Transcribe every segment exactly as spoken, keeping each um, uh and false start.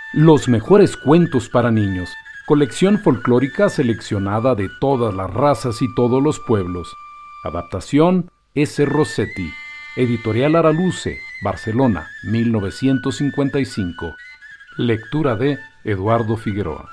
Los mejores cuentos para niños. Colección folclórica seleccionada de todas las razas y todos los pueblos. Adaptación S. Rossetti. Editorial Araluce, Barcelona, mil novecientos cincuenta y cinco. Lectura de Eduardo Figueroa.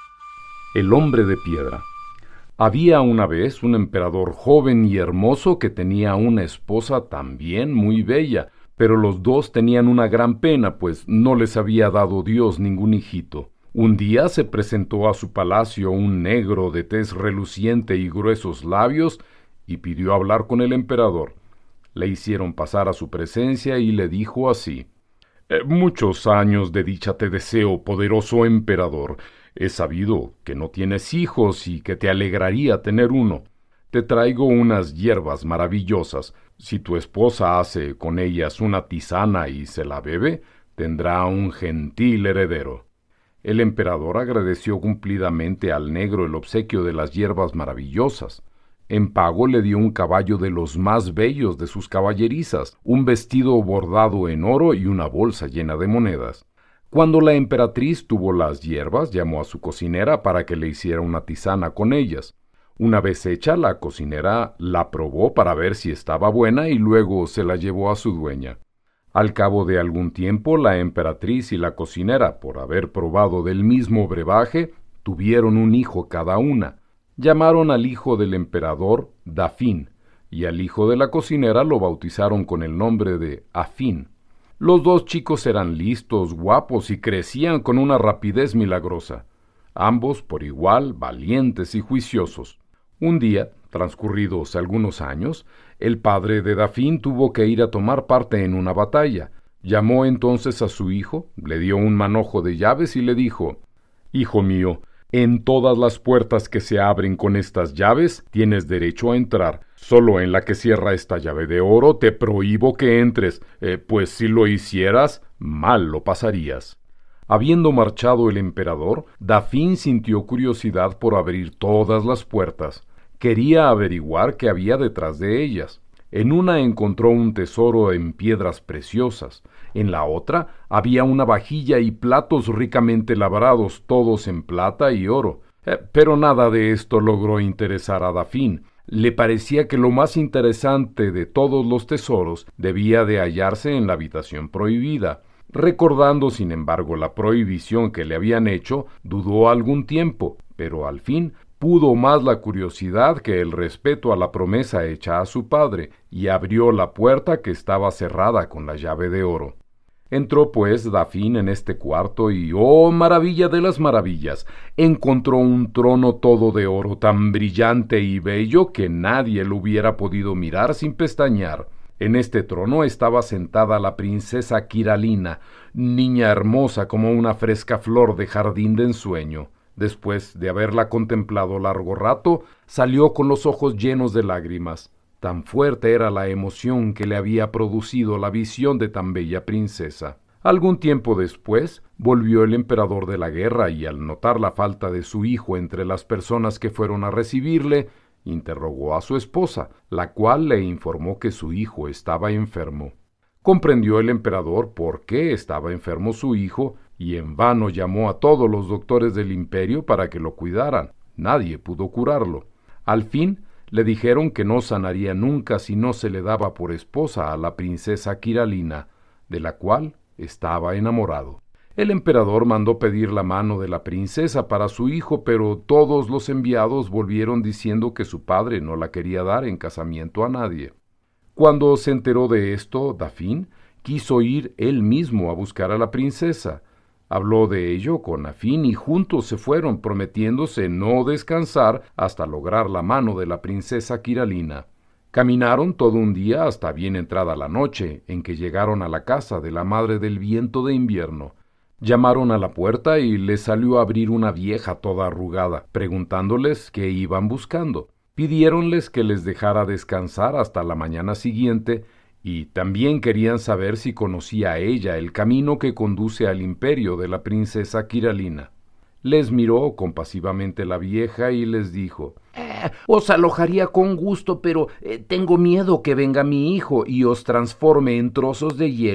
El hombre de piedra. Había una vez un emperador joven y hermoso que tenía una esposa también muy bella, pero los dos tenían una gran pena, pues no les había dado Dios ningún hijito. Un día se presentó a su palacio un negro de tez reluciente y gruesos labios y pidió hablar con el emperador. Le hicieron pasar a su presencia y le dijo así: eh, «Muchos años de dicha te deseo, poderoso emperador. He sabido que no tienes hijos y que te alegraría tener uno. Te traigo unas hierbas maravillosas. Si tu esposa hace con ellas una tisana y se la bebe, tendrá un gentil heredero». El emperador agradeció cumplidamente al negro el obsequio de las hierbas maravillosas. En pago le dio un caballo de los más bellos de sus caballerizas, un vestido bordado en oro y una bolsa llena de monedas. Cuando la emperatriz tuvo las hierbas, llamó a su cocinera para que le hiciera una tisana con ellas. Una vez hecha, la cocinera la probó para ver si estaba buena y luego se la llevó a su dueña. Al cabo de algún tiempo, la emperatriz y la cocinera, por haber probado del mismo brebaje, tuvieron un hijo cada una. Llamaron al hijo del emperador Dafín, y al hijo de la cocinera lo bautizaron con el nombre de Afín. Los dos chicos eran listos, guapos y crecían con una rapidez milagrosa. Ambos, por igual, valientes y juiciosos. Un día, transcurridos algunos años, el padre de Dafín tuvo que ir a tomar parte en una batalla. Llamó entonces a su hijo, le dio un manojo de llaves y le dijo: «Hijo mío, en todas las puertas que se abren con estas llaves tienes derecho a entrar. Solo en la que cierra esta llave de oro te prohíbo que entres, eh, pues si lo hicieras, mal lo pasarías». Habiendo marchado el emperador, Dafín sintió curiosidad por abrir todas las puertas. Quería averiguar qué había detrás de ellas. En una encontró un tesoro en piedras preciosas. En la otra había una vajilla y platos ricamente labrados, todos en plata y oro. Eh, pero nada de esto logró interesar a Dafín. Le parecía que lo más interesante de todos los tesoros debía de hallarse en la habitación prohibida. Recordando, sin embargo, la prohibición que le habían hecho, dudó algún tiempo, pero al fin pudo más la curiosidad que el respeto a la promesa hecha a su padre, y abrió la puerta que estaba cerrada con la llave de oro. Entró pues Dafín en este cuarto y, ¡oh maravilla de las maravillas!, encontró un trono todo de oro tan brillante y bello que nadie lo hubiera podido mirar sin pestañear. En este trono estaba sentada la princesa Quiralina, niña hermosa como una fresca flor de jardín de ensueño. Después de haberla contemplado largo rato, salió con los ojos llenos de lágrimas. Tan fuerte era la emoción que le había producido la visión de tan bella princesa. Algún tiempo después, volvió el emperador de la guerra y al notar la falta de su hijo entre las personas que fueron a recibirle, interrogó a su esposa, la cual le informó que su hijo estaba enfermo. Comprendió el emperador por qué estaba enfermo su hijo y en vano llamó a todos los doctores del imperio para que lo cuidaran. Nadie pudo curarlo. Al fin le dijeron que no sanaría nunca si no se le daba por esposa a la princesa Quiralina, de la cual estaba enamorado. El emperador mandó pedir la mano de la princesa para su hijo, pero todos los enviados volvieron diciendo que su padre no la quería dar en casamiento a nadie. Cuando se enteró de esto, Dafín quiso ir él mismo a buscar a la princesa. Habló de ello con Afín y juntos se fueron, prometiéndose no descansar hasta lograr la mano de la princesa Quiralina. Caminaron todo un día hasta bien entrada la noche, en que llegaron a la casa de la madre del viento de invierno. Llamaron a la puerta y les salió a abrir una vieja toda arrugada, preguntándoles qué iban buscando. Pidiéronles que les dejara descansar hasta la mañana siguiente, y también querían saber si conocía ella el camino que conduce al imperio de la princesa Quiralina. Les miró compasivamente la vieja y les dijo: eh, «Os alojaría con gusto, pero eh, tengo miedo que venga mi hijo y os transforme en trozos de hielo,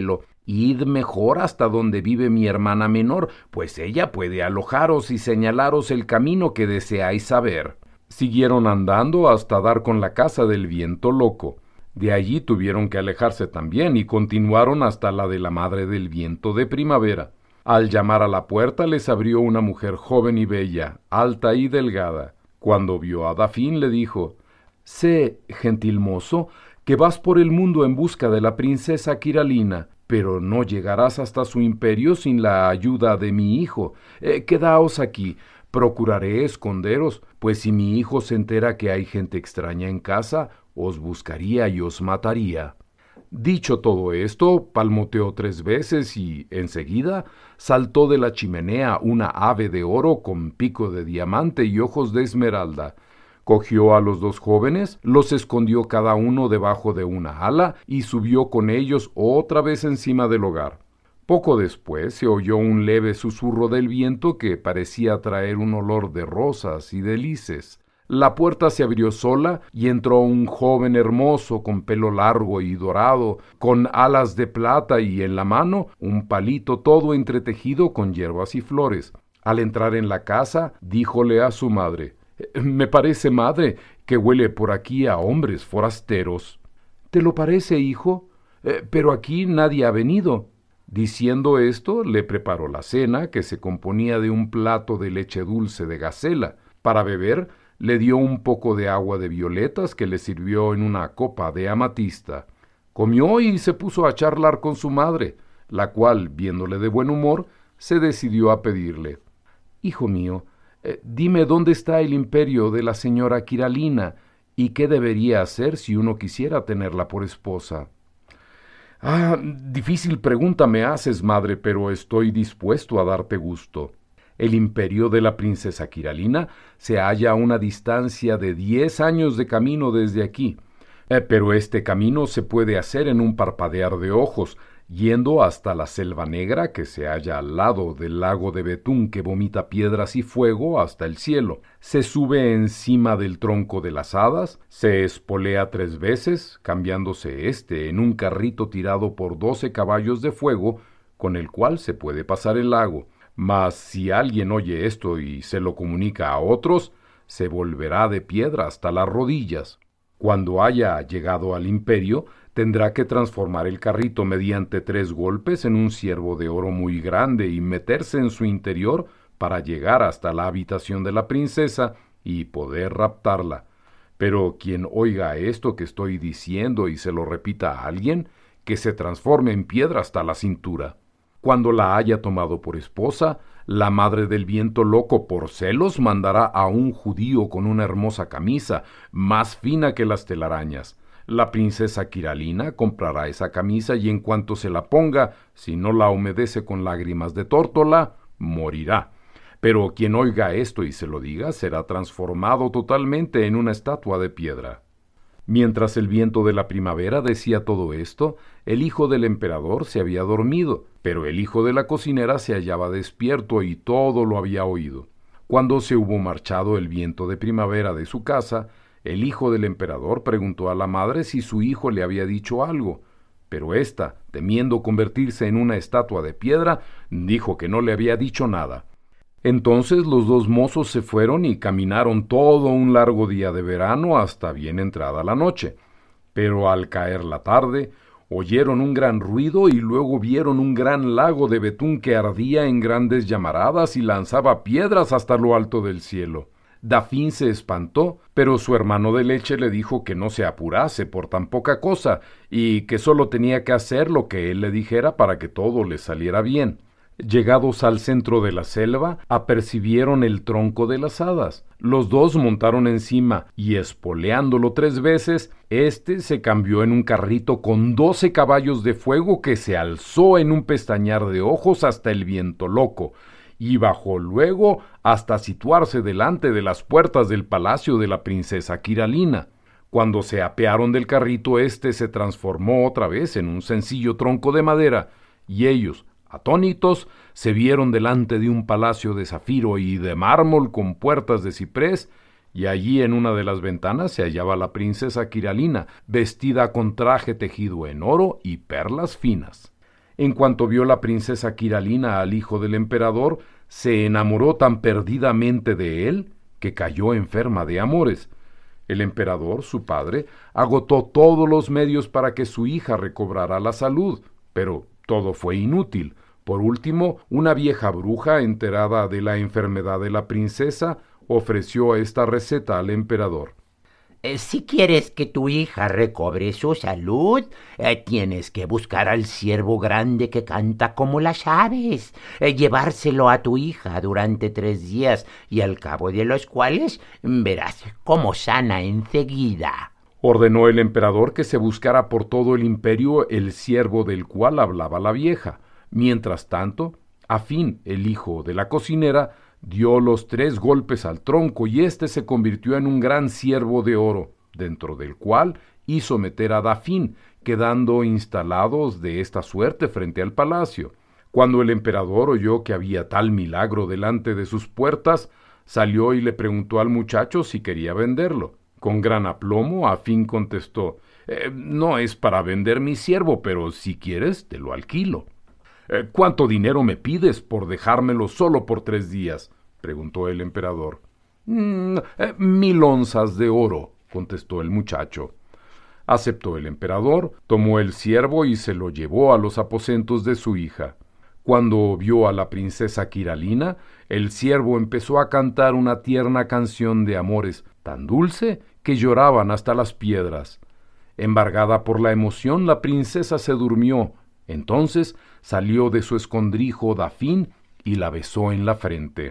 Id mejor hasta donde vive mi hermana menor, pues ella puede alojaros y señalaros el camino que deseáis saber. Siguieron andando hasta dar con la casa del viento loco. De allí tuvieron que alejarse también y continuaron hasta la de la madre del viento de primavera. Al llamar a la puerta les abrió una mujer joven y bella, alta y delgada. Cuando vio a Dafín le dijo: «Sé, gentil mozo, que vas por el mundo en busca de la princesa Quiralina, pero no llegarás hasta su imperio sin la ayuda de mi hijo. Eh, quedaos aquí, procuraré esconderos, pues si mi hijo se entera que hay gente extraña en casa, os buscaría y os mataría». Dicho todo esto, palmoteó tres veces y, enseguida, saltó de la chimenea una ave de oro con pico de diamante y ojos de esmeralda. Cogió a los dos jóvenes, los escondió cada uno debajo de una ala y subió con ellos otra vez encima del hogar. Poco después se oyó un leve susurro del viento que parecía traer un olor de rosas y de lises. La puerta se abrió sola y entró un joven hermoso con pelo largo y dorado, con alas de plata y en la mano un palito todo entretejido con hierbas y flores. Al entrar en la casa, díjole a su madre: «Me parece, madre, que huele por aquí a hombres forasteros». «¿Te lo parece, hijo? Eh, pero aquí nadie ha venido». Diciendo esto, le preparó la cena, que se componía de un plato de leche dulce de gacela. Para beber, le dio un poco de agua de violetas que le sirvió en una copa de amatista. Comió y se puso a charlar con su madre, la cual, viéndole de buen humor, se decidió a pedirle: «Hijo mío, eh, dime dónde está el imperio de la señora Quiralina y qué debería hacer si uno quisiera tenerla por esposa». «Ah, difícil pregunta me haces, madre, pero estoy dispuesto a darte gusto. El imperio de la princesa Quiralina se halla a una distancia de diez años de camino desde aquí, eh, pero este camino se puede hacer en un parpadear de ojos, yendo hasta la selva negra que se halla al lado del lago de Betún que vomita piedras y fuego hasta el cielo. Se sube encima del tronco de las hadas, se espolea tres veces, cambiándose éste en un carrito tirado por doce caballos de fuego, con el cual se puede pasar el lago. Mas si alguien oye esto y se lo comunica a otros, se volverá de piedra hasta las rodillas. Cuando haya llegado al imperio, tendrá que transformar el carrito mediante tres golpes en un ciervo de oro muy grande y meterse en su interior para llegar hasta la habitación de la princesa y poder raptarla. Pero quien oiga esto que estoy diciendo y se lo repita a alguien, que se transforme en piedra hasta la cintura. Cuando la haya tomado por esposa, la madre del viento loco por celos mandará a un judío con una hermosa camisa, más fina que las telarañas. La princesa Quiralina comprará esa camisa y en cuanto se la ponga, si no la humedece con lágrimas de tórtola, morirá. Pero quien oiga esto y se lo diga será transformado totalmente en una estatua de piedra». Mientras el viento de la primavera decía todo esto, el hijo del emperador se había dormido, pero el hijo de la cocinera se hallaba despierto y todo lo había oído. Cuando se hubo marchado el viento de primavera de su casa, el hijo del emperador preguntó a la madre si su hijo le había dicho algo, pero ésta, temiendo convertirse en una estatua de piedra, dijo que no le había dicho nada. Entonces los dos mozos se fueron y caminaron todo un largo día de verano hasta bien entrada la noche. Pero al caer la tarde, oyeron un gran ruido y luego vieron un gran lago de betún que ardía en grandes llamaradas y lanzaba piedras hasta lo alto del cielo. Dafín se espantó, pero su hermano de leche le dijo que no se apurase por tan poca cosa y que sólo tenía que hacer lo que él le dijera para que todo le saliera bien. Llegados al centro de la selva, apercibieron el tronco de las hadas. Los dos montaron encima y, espoleándolo tres veces, éste se cambió en un carrito con doce caballos de fuego que se alzó en un pestañear de ojos hasta el viento loco, y bajó luego hasta situarse delante de las puertas del palacio de la princesa Quiralina. Cuando se apearon del carrito, éste se transformó otra vez en un sencillo tronco de madera, y ellos, atónitos, se vieron delante de un palacio de zafiro y de mármol con puertas de ciprés, y allí en una de las ventanas se hallaba la princesa Quiralina, vestida con traje tejido en oro y perlas finas. En cuanto vio la princesa Quiralina al hijo del emperador, se enamoró tan perdidamente de él que cayó enferma de amores. El emperador, su padre, agotó todos los medios para que su hija recobrara la salud, pero todo fue inútil. Por último, una vieja bruja, enterada de la enfermedad de la princesa, ofreció esta receta al emperador. Eh, si quieres que tu hija recobre su salud, eh, tienes que buscar al ciervo grande que canta como las aves, eh, llevárselo a tu hija durante tres días y al cabo de los cuales verás cómo sana enseguida. Ordenó el emperador que se buscara por todo el imperio el ciervo del cual hablaba la vieja. Mientras tanto, Afín, el hijo de la cocinera, dio los tres golpes al tronco y éste se convirtió en un gran ciervo de oro, dentro del cual hizo meter a Dafín, quedando instalados de esta suerte frente al palacio. Cuando el emperador oyó que había tal milagro delante de sus puertas, salió y le preguntó al muchacho si quería venderlo. Con gran aplomo, Afín contestó, eh, no es para vender mi siervo, pero si quieres te lo alquilo. Eh, ¿Cuánto dinero me pides por dejármelo solo por tres días? Preguntó el emperador. Mm, eh, mil onzas de oro, contestó el muchacho. Aceptó el emperador, tomó el ciervo y se lo llevó a los aposentos de su hija. Cuando vio a la princesa Quiralina, el ciervo empezó a cantar una tierna canción de amores tan dulce que lloraban hasta las piedras. Embargada por la emoción, la princesa se durmió. Entonces salió de su escondrijo Dafín y la besó en la frente.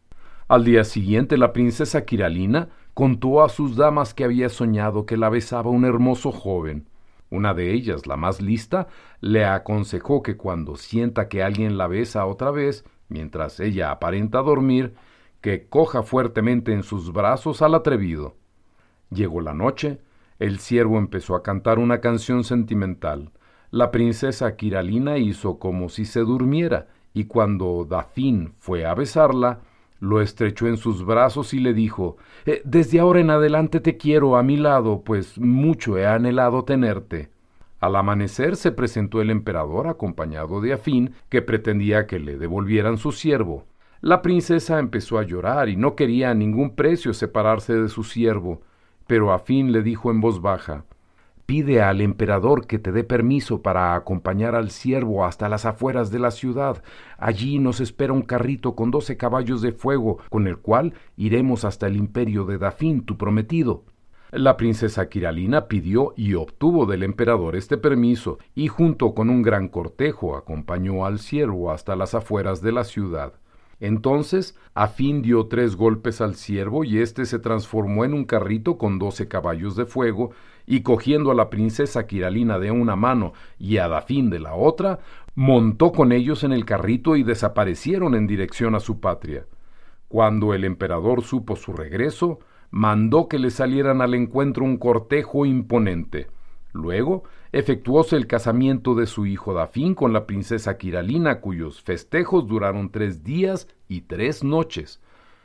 Al día siguiente la princesa Quiralina contó a sus damas que había soñado que la besaba un hermoso joven. Una de ellas, la más lista, le aconsejó que cuando sienta que alguien la besa otra vez, mientras ella aparenta dormir, que coja fuertemente en sus brazos al atrevido. Llegó la noche, el ciervo empezó a cantar una canción sentimental. La princesa Quiralina hizo como si se durmiera, y cuando Dafín fue a besarla, lo estrechó en sus brazos y le dijo, eh, «Desde ahora en adelante te quiero a mi lado, pues mucho he anhelado tenerte». Al amanecer se presentó el emperador acompañado de Afín, que pretendía que le devolvieran su siervo. La princesa empezó a llorar y no quería a ningún precio separarse de su siervo, pero Afín le dijo en voz baja, «Pide al emperador que te dé permiso para acompañar al siervo hasta las afueras de la ciudad. Allí nos espera un carrito con doce caballos de fuego, con el cual iremos hasta el imperio de Dafín, tu prometido». La princesa Quiralina pidió y obtuvo del emperador este permiso, y junto con un gran cortejo acompañó al siervo hasta las afueras de la ciudad. Entonces Afín dio tres golpes al ciervo y éste se transformó en un carrito con doce caballos de fuego, y cogiendo a la princesa Quiralina de una mano y a Dafín de la otra, montó con ellos en el carrito y desaparecieron en dirección a su patria. Cuando el emperador supo su regreso, mandó que le salieran al encuentro un cortejo imponente. Luego efectuóse el casamiento de su hijo Dafín con la princesa Quiralina, cuyos festejos duraron tres días y tres noches.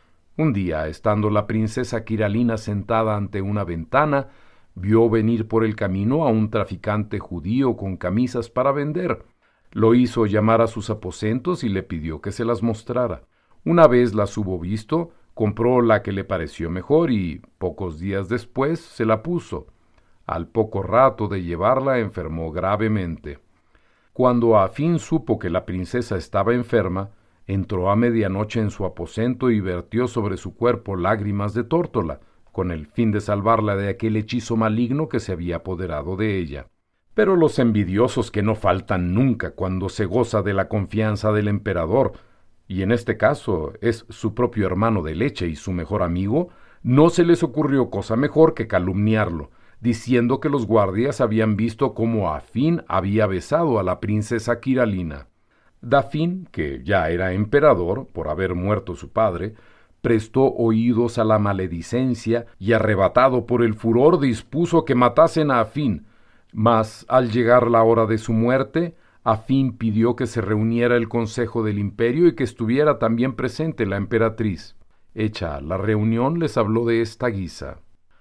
Un día, estando la princesa Quiralina sentada ante una ventana, vio venir por el camino a un traficante judío con camisas para vender. Lo hizo llamar a sus aposentos y le pidió que se las mostrara. Una vez las hubo visto, compró la que le pareció mejor y, pocos días después, se la puso. Al poco rato de llevarla enfermó gravemente. Cuando Afín supo que la princesa estaba enferma, entró a medianoche en su aposento y vertió sobre su cuerpo lágrimas de tórtola, con el fin de salvarla de aquel hechizo maligno que se había apoderado de ella. Pero los envidiosos, que no faltan nunca cuando se goza de la confianza del emperador, y en este caso es su propio hermano de leche y su mejor amigo, no se les ocurrió cosa mejor que calumniarlo, diciendo que los guardias habían visto cómo Afín había besado a la princesa Quiralina. Dafín, que ya era emperador por haber muerto su padre, prestó oídos a la maledicencia y, arrebatado por el furor, dispuso que matasen a Afín. Mas, al llegar la hora de su muerte, Afín pidió que se reuniera el consejo del imperio y que estuviera también presente la emperatriz. Hecha la reunión, les habló de esta guisa.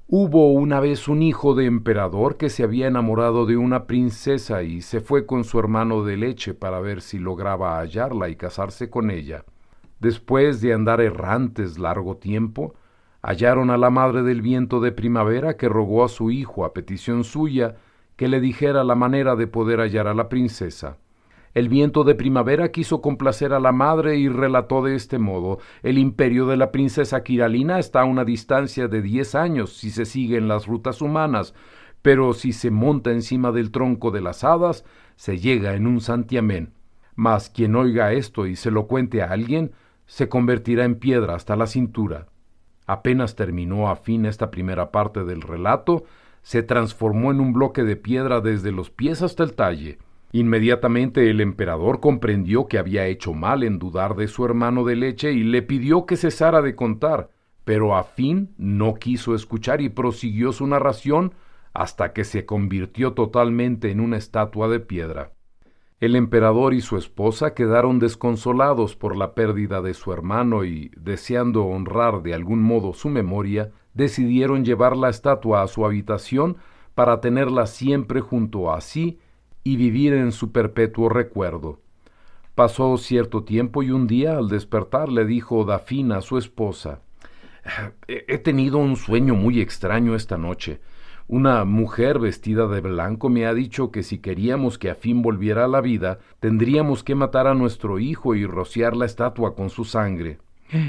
Hubo una vez un hijo de emperador que se había enamorado de una princesa y se fue con su hermano de leche para ver si lograba hallarla y casarse con ella. Después de andar errantes largo tiempo, hallaron a la madre del viento de primavera, que rogó a su hijo, a petición suya, que le dijera la manera de poder hallar a la princesa. El viento de primavera quiso complacer a la madre y relató de este modo: el imperio de la princesa Quiralina está a una distancia de diez años si se siguen las rutas humanas, pero si se monta encima del tronco de las hadas, se llega en un santiamén. Mas quien oiga esto y se lo cuente a alguien, se convertirá en piedra hasta la cintura. Apenas terminó a fin esta primera parte del relato, se transformó en un bloque de piedra desde los pies hasta el talle. Inmediatamente el emperador comprendió que había hecho mal en dudar de su hermano de leche y le pidió que cesara de contar, pero a fin no quiso escuchar y prosiguió su narración hasta que se convirtió totalmente en una estatua de piedra. El emperador y su esposa quedaron desconsolados por la pérdida de su hermano y, deseando honrar de algún modo su memoria, decidieron llevar la estatua a su habitación para tenerla siempre junto a sí y vivir en su perpetuo recuerdo. Pasó cierto tiempo y un día, al despertar, le dijo Dafina, su esposa: «He tenido un sueño muy extraño esta noche. Una mujer vestida de blanco me ha dicho que si queríamos que Afín volviera a la vida, tendríamos que matar a nuestro hijo y rociar la estatua con su sangre».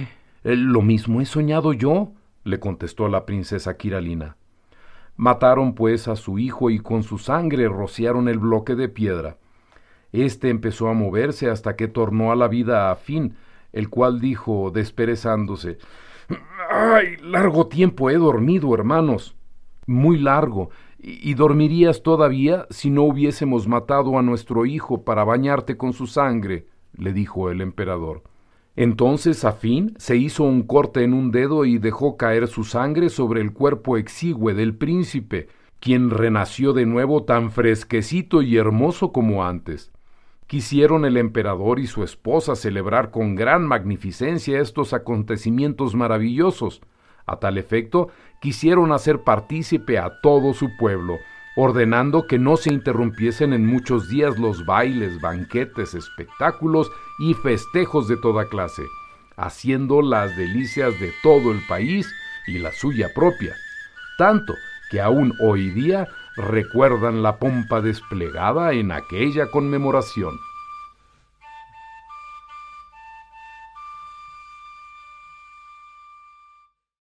«Lo mismo he soñado yo», le contestó la princesa Quiralina. Mataron pues a su hijo y con su sangre rociaron el bloque de piedra. Este empezó a moverse hasta que tornó a la vida a Afín, el cual dijo, desperezándose: «¡Ay, largo tiempo he dormido, hermanos! Muy largo, y, y dormirías todavía si no hubiésemos matado a nuestro hijo para bañarte con su sangre», le dijo el emperador. Entonces Afín se hizo un corte en un dedo y dejó caer su sangre sobre el cuerpo exigüe del príncipe, quien renació de nuevo tan fresquecito y hermoso como antes. Quisieron el emperador y su esposa celebrar con gran magnificencia estos acontecimientos maravillosos. A tal efecto, quisieron hacer partícipe a todo su pueblo, ordenando que no se interrumpiesen en muchos días los bailes, banquetes, espectáculos y festejos de toda clase, haciendo las delicias de todo el país y la suya propia, tanto que aún hoy día recuerdan la pompa desplegada en aquella conmemoración.